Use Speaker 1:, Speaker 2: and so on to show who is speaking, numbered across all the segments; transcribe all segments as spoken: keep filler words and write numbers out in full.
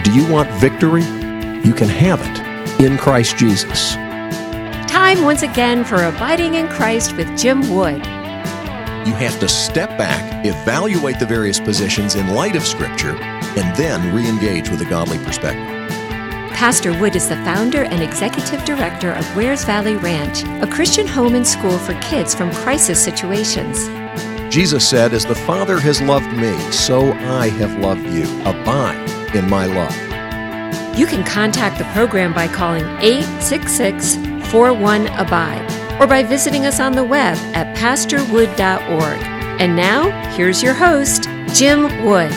Speaker 1: Do you want victory? You can have it in Christ Jesus.
Speaker 2: Time once again for Abiding in Christ with Jim Wood.
Speaker 1: You have to step back, evaluate the various positions in light of Scripture, and then re-engage with a godly perspective.
Speaker 2: Pastor Wood is the founder and executive director of Wares Valley Ranch, a Christian home and school for kids from crisis situations.
Speaker 1: Jesus said, "As the Father has loved me, so I have loved you. Abide in my love."
Speaker 2: You can contact the program by calling eight six six, four one, abide or by visiting us on the web at pastor wood dot org. And now, here's your host, Jim Wood.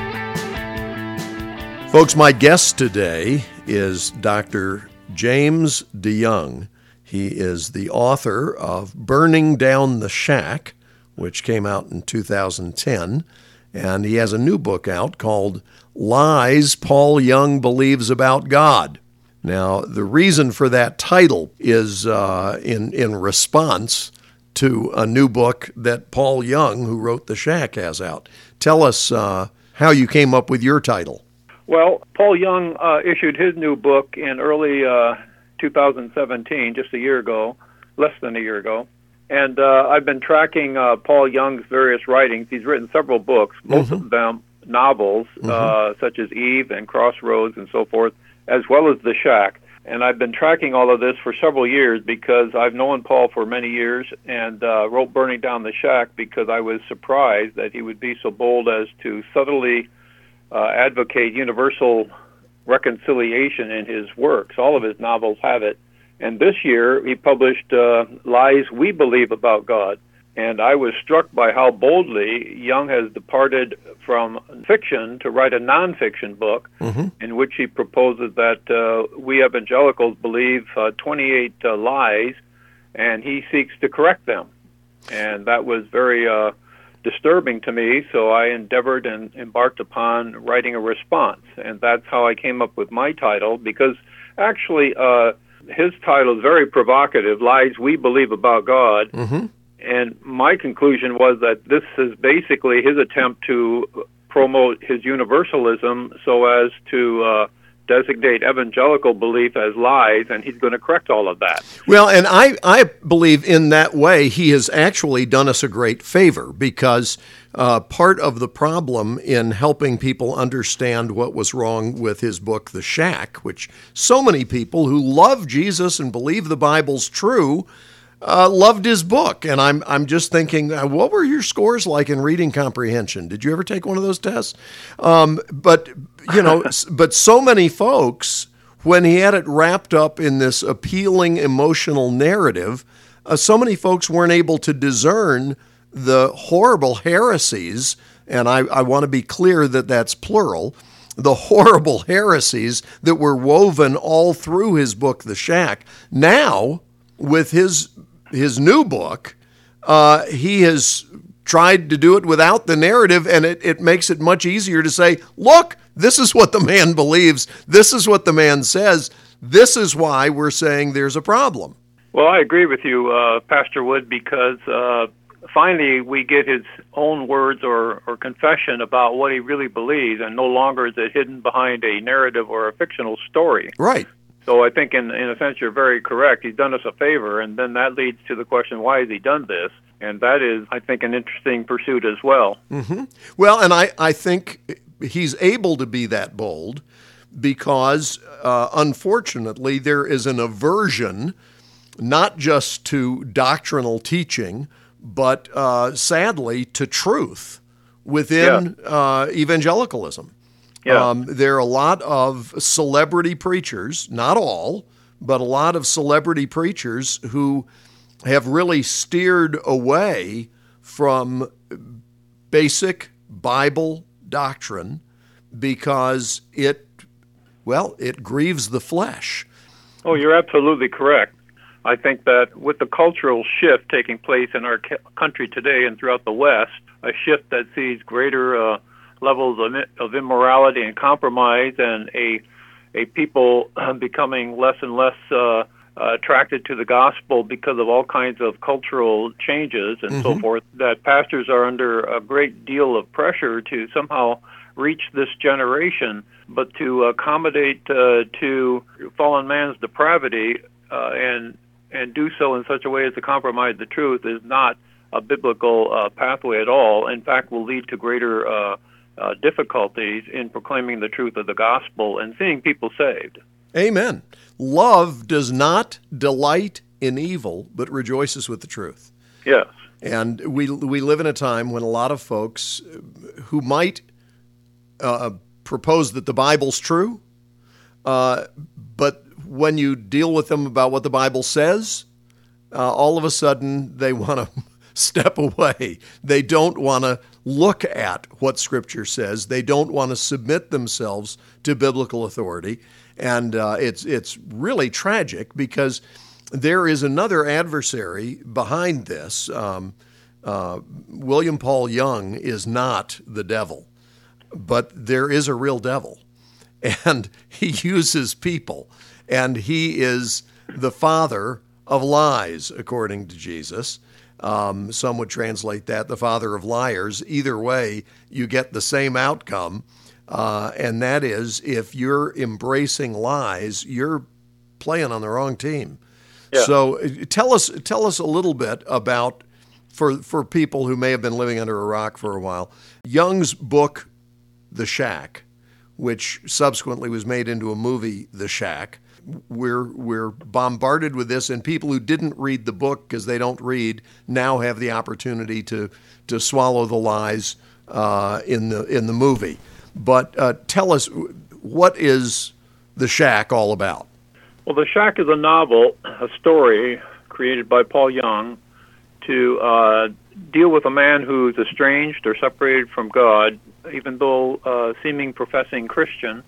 Speaker 1: Folks, my guest today is Doctor James DeYoung. He is the author of Burning Down the Shack, which came out in two thousand ten, and he has a new book out called Lies Paul Young Believes About God. Now, the reason for that title is uh, in, in response to a new book that Paul Young, who wrote The Shack, has out. Tell us uh, how you came up with your title.
Speaker 3: Well, Paul Young uh, issued his new book in early uh, two thousand seventeen, just a year ago, less than a year ago. And uh, I've been tracking uh, Paul Young's various writings. He's written several books, most mm-hmm. of them novels, mm-hmm. uh, such as Eve and Crossroads and so forth, as well as The Shack. And I've been tracking all of this for several years because I've known Paul for many years and uh, wrote Burning Down the Shack because I was surprised that he would be so bold as to subtly uh, advocate universal reconciliation in his works. All of his novels have it. And this year, he published uh, Lies We Believe About God. And I was struck by how boldly Young has departed from fiction to write a nonfiction book mm-hmm. in which he proposes that uh, we evangelicals believe uh, twenty-eight uh, lies, and he seeks to correct them. And that was very uh, disturbing to me, so I endeavored and embarked upon writing a response. And that's how I came up with my title, because actually uh, his title is very provocative, Lies We Believe About God. Mm-hmm. And my conclusion was that this is basically his attempt to promote his universalism so as to uh, designate evangelical belief as lies, and he's going to correct all of that.
Speaker 1: Well, and I, I believe in that way he has actually done us a great favor, because uh, part of the problem in helping people understand what was wrong with his book, The Shack, which so many people who love Jesus and believe the Bible's true Uh, loved his book, and I'm I'm just thinking, uh, what were your scores like in reading comprehension? Did you ever take one of those tests? Um, but you know, but so many folks, when he had it wrapped up in this appealing emotional narrative, uh, so many folks weren't able to discern the horrible heresies, and I, I want to be clear that that's plural, the horrible heresies that were woven all through his book, The Shack. Now, with his his new book, uh, he has tried to do it without the narrative, and it, it makes it much easier to say, look, this is what the man believes. This is what the man says. This is why we're saying there's a problem.
Speaker 3: Well, I agree with you, uh, Pastor Wood, because uh, finally we get his own words or, or confession about what he really believes, and no longer is it hidden behind a narrative or a fictional story.
Speaker 1: Right.
Speaker 3: So I think, in, in a sense, you're very correct. He's done us a favor, and then that leads to the question, why has he done this? And that is, I think, an interesting pursuit as well.
Speaker 1: Mm-hmm. Well, and I, I think he's able to be that bold because, uh, unfortunately, there is an aversion not just to doctrinal teaching, but uh, sadly to truth within yeah. uh, evangelicalism. Yeah. Um, there are a lot of celebrity preachers, not all, but a lot of celebrity preachers who have really steered away from basic Bible doctrine because it, well, it grieves the flesh.
Speaker 3: Oh, you're absolutely correct. I think that with the cultural shift taking place in our country today and throughout the West, a shift that sees greater uh, levels of, of immorality and compromise, and a a people becoming less and less uh, uh, attracted to the gospel because of all kinds of cultural changes and mm-hmm. so forth, that pastors are under a great deal of pressure to somehow reach this generation, but to accommodate uh, to fallen man's depravity uh, and and do so in such a way as to compromise the truth is not a biblical uh, pathway at all. In fact, will lead to greater uh, uh, difficulties in proclaiming the truth of the gospel and seeing people saved.
Speaker 1: Amen. Love does not delight in evil, but rejoices with the truth.
Speaker 3: Yes.
Speaker 1: And we we live in a time when a lot of folks who might uh, propose that the Bible's true, uh, but when you deal with them about what the Bible says, uh, all of a sudden they want to step away. They don't want to look at what Scripture says. They don't want to submit themselves to biblical authority. And uh, it's it's really tragic because there is another adversary behind this. Um, uh, William Paul Young is not the devil, but there is a real devil. And he uses people. And he is the father of lies, according to Jesus. Um, some would translate that the father of liars. Either way, you get the same outcome. Uh, and that is, if you're embracing lies, you're playing on the wrong team.
Speaker 3: Yeah.
Speaker 1: So tell us tell us a little bit about, for, for people who may have been living under a rock for a while, Young's book, The Shack, which subsequently was made into a movie, The Shack. We're we're bombarded with this, and people who didn't read the book because they don't read now have the opportunity to to swallow the lies uh, in the in the movie. But uh, tell us, what is The Shack all about?
Speaker 3: Well, The Shack is a novel, a story created by Paul Young to uh, deal with a man who's estranged or separated from God, even though uh, seeming professing Christian.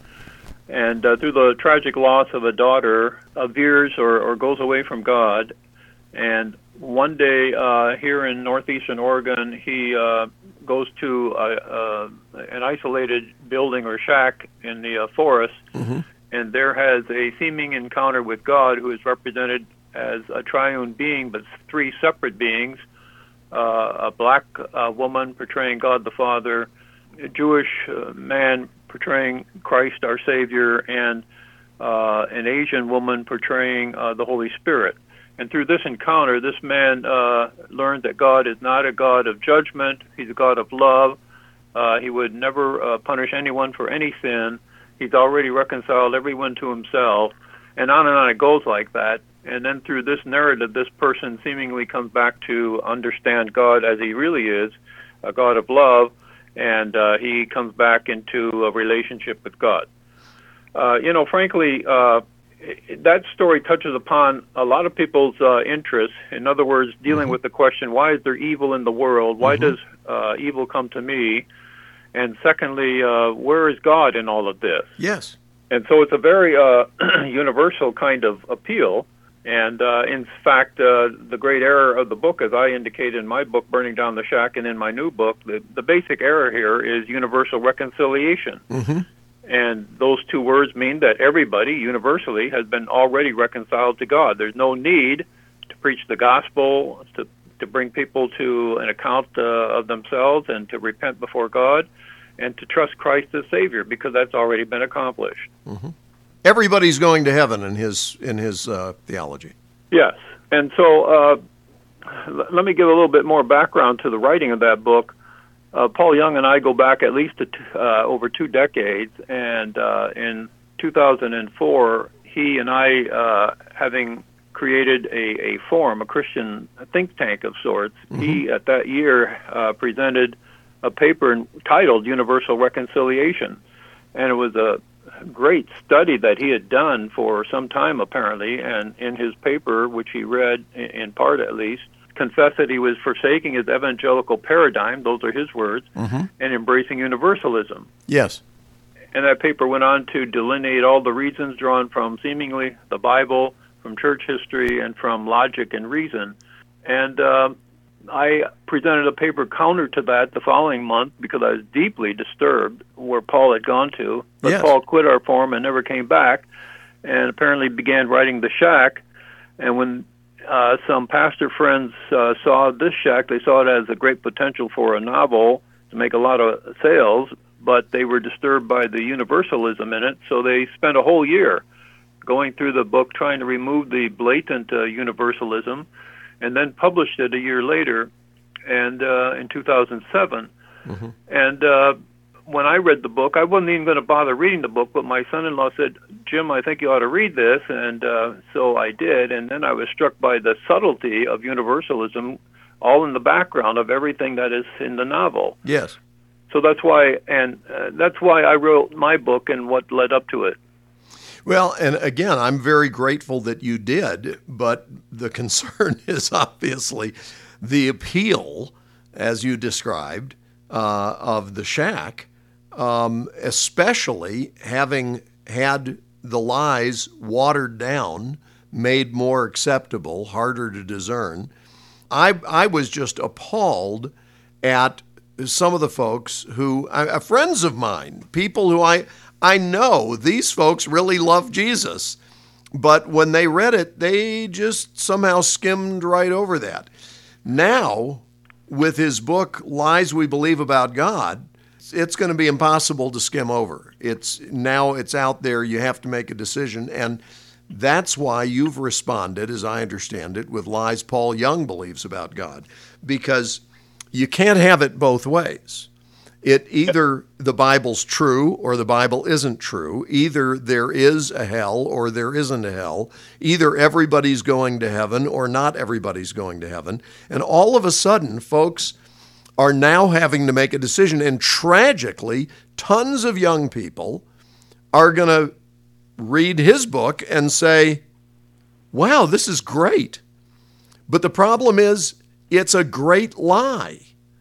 Speaker 3: And uh, through the tragic loss of a daughter, uh, veers or, or goes away from God. And one day uh, here in northeastern Oregon, he uh, goes to a, uh, an isolated building or shack in the uh, forest, mm-hmm. and there has a seeming encounter with God, who is represented as a triune being, but three separate beings, uh, a black uh, woman portraying God the Father, a Jewish uh, man portraying Christ our Savior, and uh, an Asian woman portraying uh, the Holy Spirit. And through this encounter, this man uh, learned that God is not a God of judgment. He's a God of love. Uh, he would never uh, punish anyone for any sin. He's already reconciled everyone to himself. And on and on it goes like that. And then through this narrative, this person seemingly comes back to understand God as he really is, a God of love, and uh, he comes back into a relationship with God. Uh, you know, frankly, uh, that story touches upon a lot of people's uh, interests. In other words, dealing mm-hmm. with the question, why is there evil in the world? Why mm-hmm. does uh, evil come to me? And secondly, uh, where is God in all of this?
Speaker 1: Yes.
Speaker 3: And so it's a very uh, universal kind of appeal. And uh, in fact, uh, the great error of the book, as I indicated in my book, Burning Down the Shack, and in my new book, the, the basic error here is universal reconciliation. Mm-hmm. And those two words mean that everybody, universally, has been already reconciled to God. There's no need to preach the gospel, to, to bring people to an account uh, of themselves and to repent before God and to trust Christ as Savior, because that's already been accomplished.
Speaker 1: Mm-hmm. Everybody's going to heaven in his in his uh, theology.
Speaker 3: Yes. And so uh, l- let me give a little bit more background to the writing of that book. Uh, Paul Young and I go back at least to t- uh, over two decades, and uh, in two thousand four, he and I, uh, having created a, a forum, a Christian think tank of sorts, mm-hmm. he, at that year, uh, presented a paper titled Universal Reconciliation, and it was a great study that he had done for some time, apparently, and in his paper, which he read, in part at least, confessed that he was forsaking his evangelical paradigm, those are his words, mm-hmm. and embracing universalism.
Speaker 1: Yes.
Speaker 3: And that paper went on to delineate all the reasons drawn from seemingly the Bible, from church history, and from logic and reason. And uh, I presented a paper counter to that the following month because I was deeply disturbed where Paul had gone to. But yes. Paul quit our forum and never came back, and apparently began writing The Shack. And when uh, some pastor friends uh, saw this shack, they saw it as a great potential for a novel to make a lot of sales. but they were disturbed by the universalism in it, so they spent a whole year going through the book trying to remove the blatant uh, universalism, and then published it a year later, and uh, in two thousand seven. Mm-hmm. And uh, when I read the book, I wasn't even going to bother reading the book, but my son-in-law said, Jim, I think you ought to read this, and uh, so I did, and then I was struck by the subtlety of universalism, all in the background of everything that is in the novel.
Speaker 1: Yes.
Speaker 3: So that's why, and uh, that's why I wrote my book and what led up to it.
Speaker 1: Well, and again, I'm very grateful that you did, but the concern is obviously the appeal, as you described, uh, of the shack, um, especially having had the lies watered down, made more acceptable, harder to discern. I I was just appalled at some of the folks who, uh, friends of mine, people who I, I know these folks really love Jesus, but when they read it, they just somehow skimmed right over that. Now, with his book, Lies We Believe About God, it's going to be impossible to skim over. It's now it's out there. You have to make a decision. And that's why you've responded, as I understand it, with Lies Paul Young Believes About God, because you can't have it both ways. It either the Bible's true or the Bible isn't true. Either there is a hell or there isn't a hell. Either everybody's going to heaven or not everybody's going to heaven. And all of a sudden, folks are now having to make a decision. And tragically, tons of young people are going to read his book and say, wow, this is great. But the problem is, it's a great lie.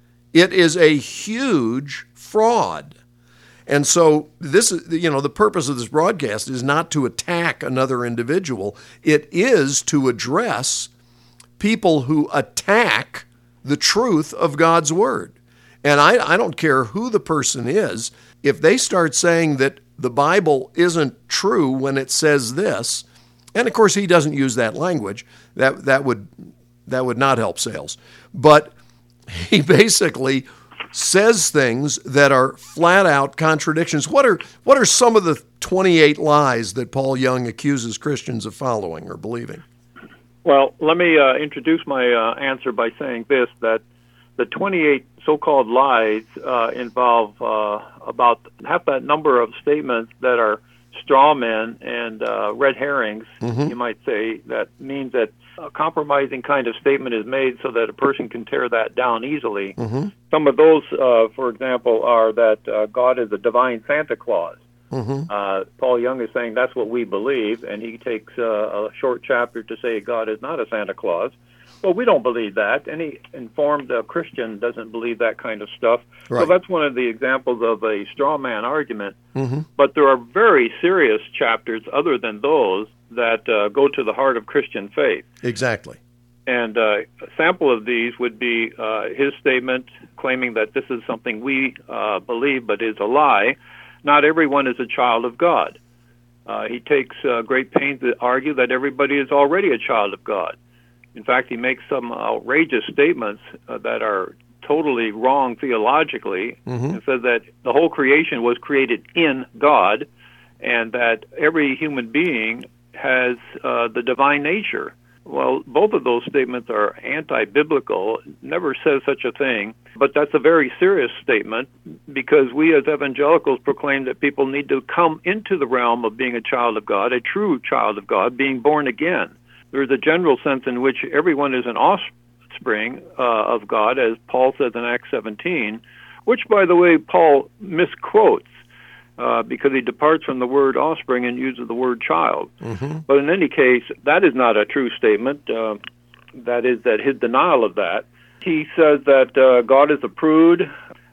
Speaker 1: It is a huge fraud. And so this is, you know, the purpose of this broadcast is not to attack another individual. It is to address people who attack the truth of God's word. And I, I don't care who the person is. If they start saying that the Bible isn't true when it says this, and of course he doesn't use that language, that that would that would not help sales. But he basically says things that are flat out contradictions. What are what are some of the twenty-eight lies that Paul Young accuses Christians of following or believing?
Speaker 3: Well, let me uh, introduce my uh, answer by saying this, that the twenty-eight so-called lies uh, involve uh, about half that number of statements that are straw men and uh, red herrings, mm-hmm. you might say. That means that a compromising kind of statement is made so that a person can tear that down easily. Mm-hmm. Some of those, uh, for example, are that uh, God is a divine Santa Claus. Mm-hmm. Uh, Paul Young is saying that's what we believe, and he takes uh, a short chapter to say God is not a Santa Claus. Well, we don't believe that. Any informed uh, Christian doesn't believe that kind of stuff. Right. So that's one of the examples of a straw man argument. Mm-hmm. But there are very serious chapters other than those that uh, go to the heart of Christian faith.
Speaker 1: Exactly.
Speaker 3: And uh, a sample of these would be uh, his statement claiming that this is something we uh, believe but is a lie. Not everyone is a child of God. Uh, he takes uh, great pains to argue that everybody is already a child of God. In fact, he makes some outrageous statements uh, that are totally wrong theologically, mm-hmm. and says that the whole creation was created in God, and that every human being has uh, the divine nature. Well, both of those statements are anti-biblical, never says such a thing, but that's a very serious statement because we as evangelicals proclaim that people need to come into the realm of being a child of God, a true child of God, being born again. There's a general sense in which everyone is an offspring uh, of God, as Paul says in Acts seventeen, which, by the way, Paul misquotes uh, because he departs from the word offspring and uses the word child. Mm-hmm. But in any case, that is not a true statement. Uh, that is that his denial of that. He says that uh, God is a prude,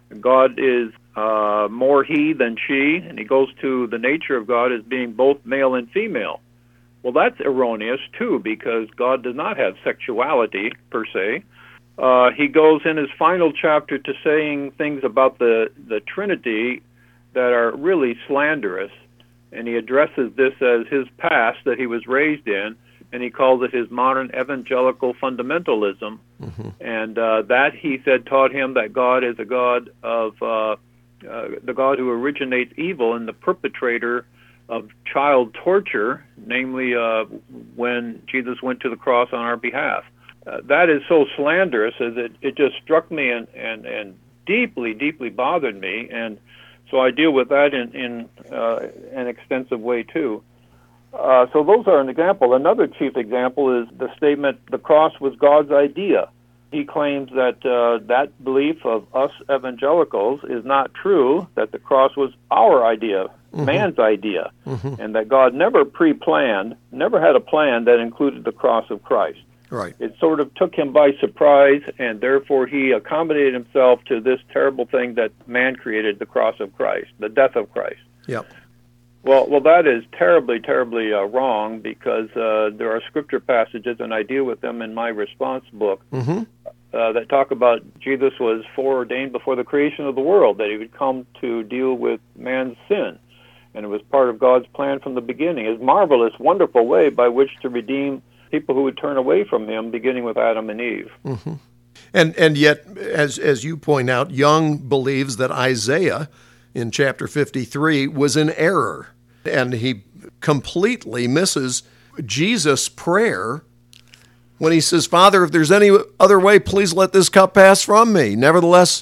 Speaker 3: God is uh, more he than she, and he goes to the nature of God as being both male and female. Well, that's erroneous, too, because God does not have sexuality, per se. Uh, he goes in his final chapter to saying things about the, the Trinity that are really slanderous, and he addresses this as his past that he was raised in, and he calls it his modern evangelical fundamentalism. Mm-hmm. And uh, that, he said, taught him that God is a God of uh, uh, the God who originates evil and the perpetrator of child torture, namely uh, when Jesus went to the cross on our behalf. Uh, that is so slanderous as it, it just struck me and, and, and deeply, deeply bothered me. And so I deal with that in, in uh, an extensive way, too. Uh, so those are an example. Another chief example is the statement, the cross was God's idea. He claims that uh, that belief of us evangelicals is not true, that the cross was our idea, mm-hmm. man's idea, mm-hmm. and that God never pre-planned, never had a plan that included the cross of Christ.
Speaker 1: Right.
Speaker 3: It sort of took him by surprise, and therefore he accommodated himself to this terrible thing that man created, the cross of Christ, the death of Christ.
Speaker 1: Yep.
Speaker 3: Well, well, that is terribly, terribly uh, wrong, because uh, there are scripture passages, and I deal with them in my response book, mm-hmm. uh, that talk about Jesus was foreordained before the creation of the world, that he would come to deal with man's sin. And it was part of God's plan from the beginning, his marvelous, wonderful way by which to redeem people who would turn away from him, beginning with Adam and Eve.
Speaker 1: Mm-hmm. And and yet, as as you point out, Young believes that Isaiah in chapter fifty-three was in error, and he completely misses Jesus' prayer when he says, Father, if there's any other way, please let this cup pass from me. Nevertheless,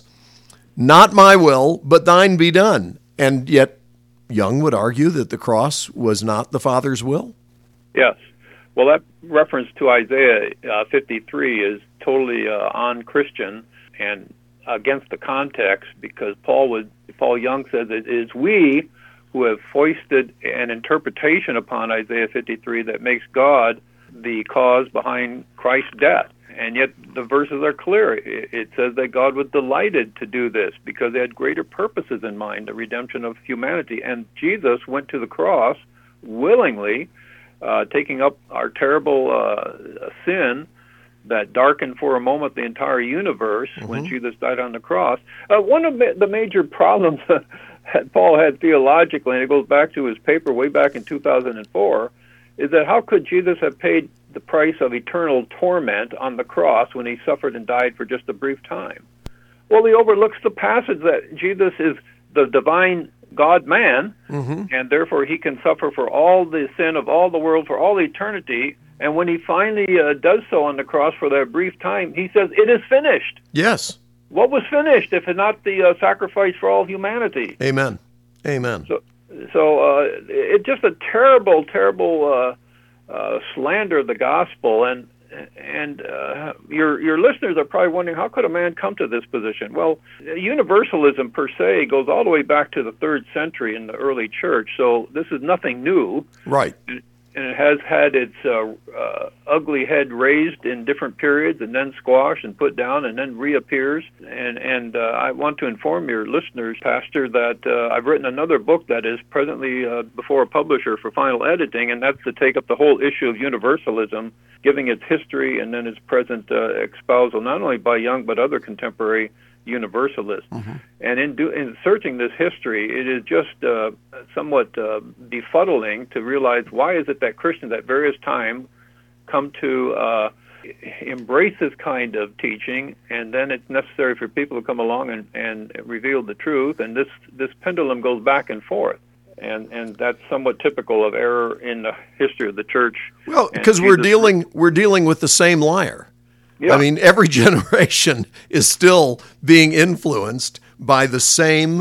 Speaker 1: not my will, but thine be done. And yet, Young would argue that the cross was not the Father's will.
Speaker 3: Yes. Well, that reference to Isaiah uh, fifty-three is totally uh, un-Christian and against the context, because Paul would, Paul Young says it is we who have foisted an interpretation upon Isaiah fifty-three that makes God the cause behind Christ's death. And yet the verses are clear. It, it says that God was delighted to do this because they had greater purposes in mind, the redemption of humanity. And Jesus went to the cross willingly, Uh, taking up our terrible uh, sin that darkened for a moment the entire universe mm-hmm. when Jesus died on the cross. Uh, one of the major problems that Paul had theologically, and it goes back to his paper way back in two thousand four, is that how could Jesus have paid the price of eternal torment on the cross when he suffered and died for just a brief time? Well, he overlooks the passage that Jesus is the divine God-man, mm-hmm. and therefore he can suffer for all the sin of all the world for all eternity. And when he finally uh, does so on the cross for that brief time, he says, it is finished.
Speaker 1: Yes.
Speaker 3: What was finished if not the uh, sacrifice for all humanity?
Speaker 1: Amen. Amen.
Speaker 3: So, so uh, it's just a terrible, terrible uh, uh, slander of the gospel. And And uh, your your listeners are probably wondering, how could a man come to this position? Well, universalism per se goes all the way back to the third century in the early church, so this is nothing new.
Speaker 1: Right.
Speaker 3: And it has had its uh, uh, ugly head raised in different periods and then squashed and put down and then reappears. And, and uh, I want to inform your listeners, Pastor, that uh, I've written another book that is presently uh, before a publisher for final editing, and that's to take up the whole issue of universalism, giving its history and then its present uh, espousal, not only by Young but other contemporary universalists. Mm-hmm. And in, do, in searching this history, it is just uh, somewhat uh, befuddling to realize why is it that Christians at various times come to uh, embrace this kind of teaching, and then it's necessary for people to come along and, and reveal the truth, and this, this pendulum goes back and forth. And and that's somewhat typical of error in the history of the church.
Speaker 1: Well, because we're dealing we're dealing with the same liar. Yeah. I mean, every generation is still being influenced by the same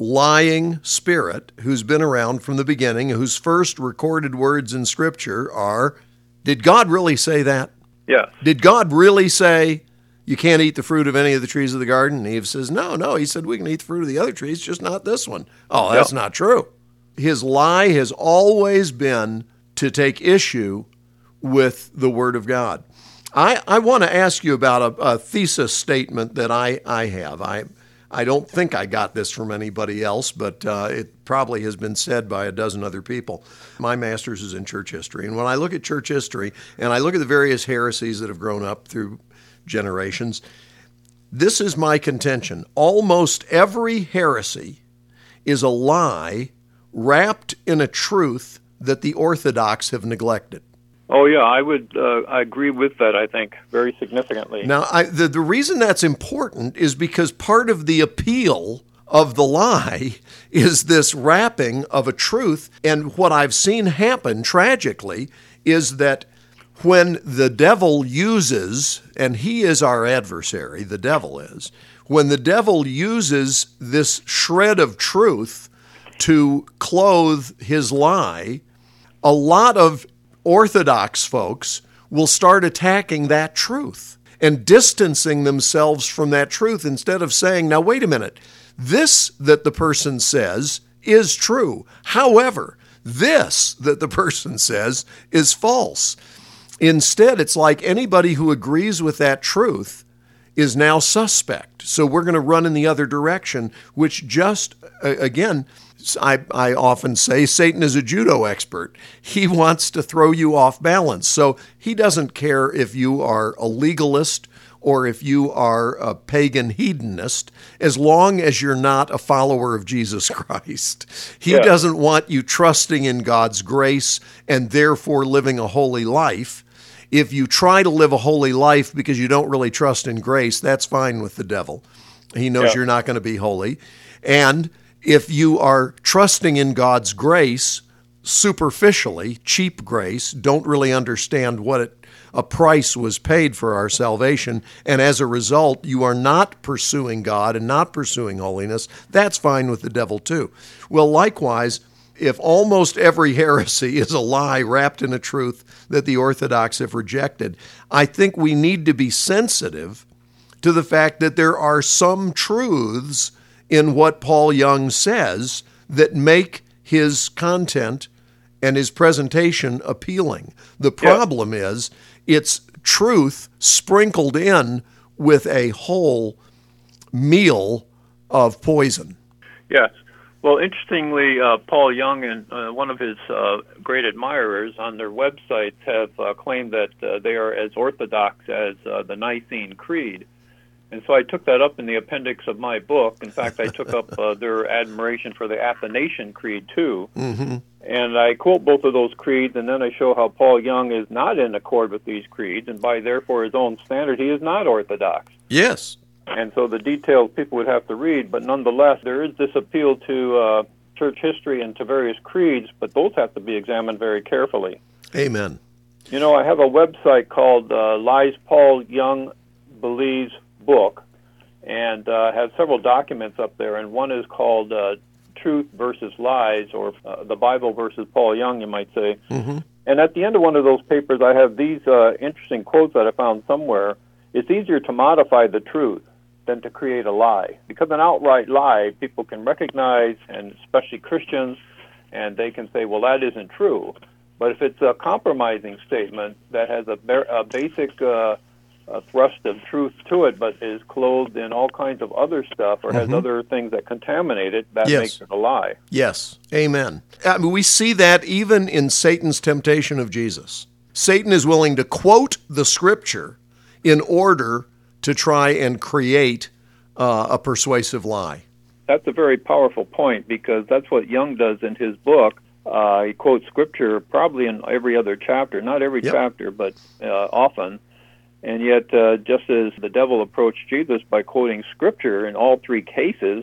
Speaker 1: lying spirit who's been around from the beginning, whose first recorded words in Scripture are, did God really say that?
Speaker 3: Yeah.
Speaker 1: Did God really say you can't eat the fruit of any of the trees of the garden? And Eve says, no, no. He said we can eat the fruit of the other trees, just not this one. Oh, that's yeah. not true. His lie has always been to take issue with the Word of God. I, I want to ask you about a, a thesis statement that I, I have. I I don't think I got this from anybody else, but uh, it probably has been said by a dozen other people. My master's is in church history, and when I look at church history and I look at the various heresies that have grown up through generations, this is my contention. Almost every heresy is a lie wrapped in a truth that the Orthodox have neglected.
Speaker 3: Oh, yeah, I would uh, I agree with that, I think, very significantly.
Speaker 1: Now, I, the, the reason that's important is because part of the appeal of the lie is this wrapping of a truth. And what I've seen happen tragically is that when the devil uses, and he is our adversary, the devil is, when the devil uses this shred of truth to clothe his lie, a lot of Orthodox folks will start attacking that truth and distancing themselves from that truth instead of saying, now, wait a minute, this that the person says is true. However, this that the person says is false. Instead, it's like anybody who agrees with that truth is now suspect. So we're going to run in the other direction, which just, again, I, I often say Satan is a judo expert. He wants to throw you off balance. So he doesn't care if you are a legalist or if you are a pagan hedonist, as long as you're not a follower of Jesus Christ. He yeah. doesn't want you trusting in God's grace and therefore living a holy life. If you try to live a holy life because you don't really trust in grace, that's fine with the devil. He knows yeah. you're not going to be holy. And if you are trusting in God's grace superficially, cheap grace, don't really understand what it, a price was paid for our salvation, and as a result, you are not pursuing God and not pursuing holiness, that's fine with the devil too. Well, likewise, if almost every heresy is a lie wrapped in a truth that the Orthodox have rejected, I think we need to be sensitive to the fact that there are some truths in what Paul Young says that make his content and his presentation appealing. The problem yeah. is it's truth sprinkled in with a whole meal of poison.
Speaker 3: Yes. Well, interestingly, uh, Paul Young and uh, one of his uh, great admirers on their websites have uh, claimed that uh, they are as orthodox as uh, the Nicene Creed. And so I took that up in the appendix of my book. In fact, I took up uh, their admiration for the Athanasian Creed, too.
Speaker 1: Mm-hmm.
Speaker 3: And I quote both of those creeds, and then I show how Paul Young is not in accord with these creeds, and by therefore his own standard, he is not orthodox.
Speaker 1: Yes.
Speaker 3: And so the details people would have to read, but nonetheless, there is this appeal to uh, church history and to various creeds, but those have to be examined very carefully.
Speaker 1: Amen.
Speaker 3: You know, I have a website called uh, Lies Paul Young Believes Book, and uh, has several documents up there, and one is called uh, Truth versus Lies, or uh, the Bible versus Paul Young, you might say.
Speaker 1: Mm-hmm.
Speaker 3: And at the end of one of those papers, I have these uh, interesting quotes that I found somewhere. It's easier to modify the truth than to create a lie. Because an outright lie, people can recognize, and especially Christians, and they can say, well, that isn't true. But if it's a compromising statement that has a, a basic uh, a thrust of truth to it, but is clothed in all kinds of other stuff or has mm-hmm. other things that contaminate it, that
Speaker 1: yes.
Speaker 3: makes it a lie.
Speaker 1: Yes. Amen. I mean, we see that even in Satan's temptation of Jesus. Satan is willing to quote the Scripture in order to try and create uh, a persuasive lie.
Speaker 3: That's a very powerful point, because that's what Young does in his book. Uh, he quotes Scripture probably in every other chapter, not every yep. chapter, but uh, often. And yet, uh, just as the devil approached Jesus by quoting Scripture in all three cases,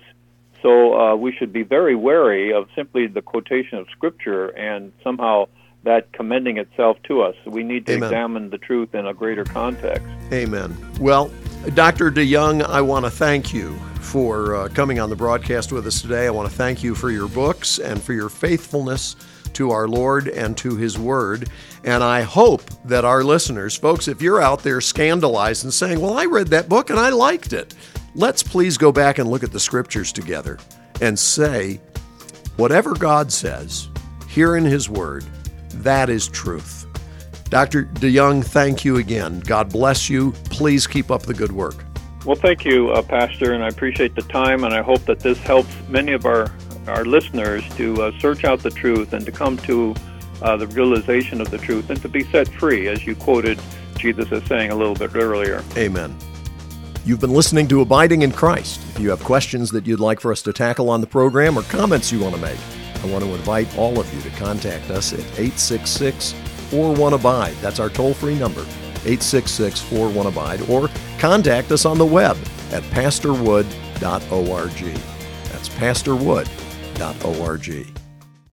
Speaker 3: so uh, we should be very wary of simply the quotation of Scripture and somehow that commending itself to us. We need to Amen. Examine the truth in a greater context.
Speaker 1: Amen. Well, Doctor DeYoung, I want to thank you for uh, coming on the broadcast with us today. I want to thank you for your books and for your faithfulness to our Lord and to His Word. And I hope that our listeners, folks, if you're out there scandalized and saying, well, I read that book and I liked it, let's please go back and look at the Scriptures together and say, whatever God says here in His Word, that is truth. Doctor DeYoung, thank you again. God bless you. Please keep up the good work.
Speaker 3: Well, thank you, uh, Pastor, and I appreciate the time, and I hope that this helps many of our our listeners to uh, search out the truth and to come to uh, the realization of the truth and to be set free, as you quoted Jesus as saying a little bit earlier.
Speaker 1: Amen. You've been listening to Abiding in Christ. If you have questions that you'd like for us to tackle on the program or comments you want to make, I want to invite all of you to contact us at eight six six, four one, ABIDE. That's our toll-free number, eight six six, four one, ABIDE, or contact us on the web at pastor wood dot org. That's pastor wood dot org.